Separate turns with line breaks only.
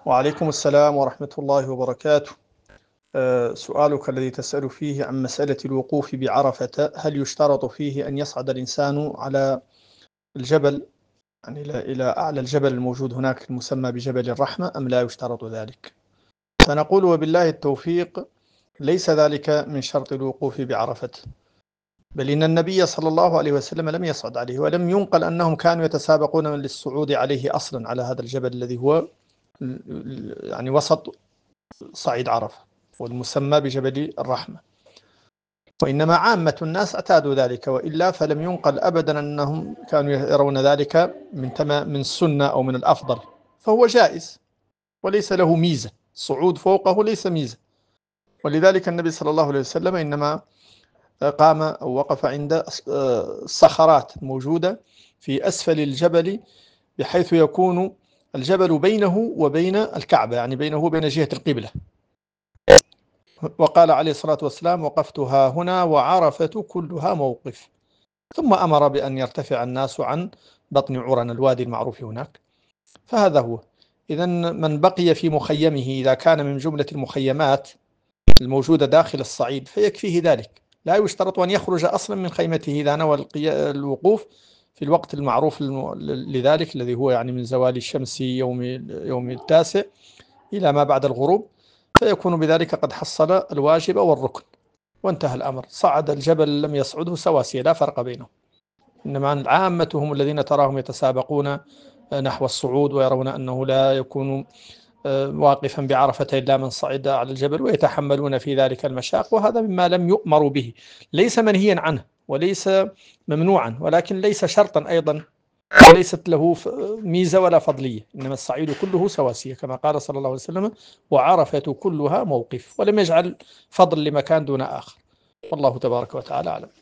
وعليكم السلام ورحمة الله وبركاته. سؤالك الذي تسأل فيه عن مسألة الوقوف بعرفة، هل يشترط فيه أن يصعد الإنسان على الجبل، يعني إلى أعلى الجبل الموجود هناك المسمى بجبل الرحمة، أم لا يشترط ذلك؟ فنقول وبالله التوفيق، ليس ذلك من شرط الوقوف بعرفة، بل إن النبي صلى الله عليه وسلم لم يصعد عليه، ولم ينقل أنهم كانوا يتسابقون للصعود عليه أصلا، على هذا الجبل الذي هو يعني وسط صعيد عرفة والمسمى بجبل الرحمة، وإنما عامة الناس اعتادوا ذلك، وإلا فلم ينقل أبدا أنهم كانوا يرون ذلك من السنة أو من الأفضل، فهو جائز وليس له ميزة، الصعود فوقه ليس ميزة. ولذلك النبي صلى الله عليه وسلم إنما قام أو وقف عند الصخرات الموجودة في أسفل الجبل، بحيث يكون الجبل بينه وبين الكعبة، يعني بينه وبين جهة القبلة. وقال عليه الصلاة والسلام: وقفتها هنا وعرفة كلها موقف. ثم أمر بأن يرتفع الناس عن بطن عرن، الوادي المعروف هناك. فهذا هو. إذن من بقي في مخيمه، إذا كان من جملة المخيمات الموجودة داخل الصعيد، فيكفيه ذلك، لا يشترط أن يخرج أصلا من خيمته إذا نوى الوقوف في الوقت المعروف لذلك، الذي هو يعني من زوال الشمس يوم التاسع إلى ما بعد الغروب، فيكون بذلك قد حصل الواجب والركن، وانتهى الأمر. صعد الجبل لم يصعده سواسية، لا فرق بينهم. إنما العامة هم الذين تراهم يتسابقون نحو الصعود، ويرون أنه لا يكون واقفا بعرفة إلا من صعد على الجبل، ويتحملون في ذلك المشاق، وهذا مما لم يؤمروا به، ليس منهيا عنه وليس ممنوعا، ولكن ليس شرطا أيضا، وليست له ميزة ولا فضلية. إنما الصعيد كله سواسية كما قال صلى الله عليه وسلم: وعرفة كلها موقف، ولم يجعل فضل لمكان دون آخر. والله تبارك وتعالى أعلم.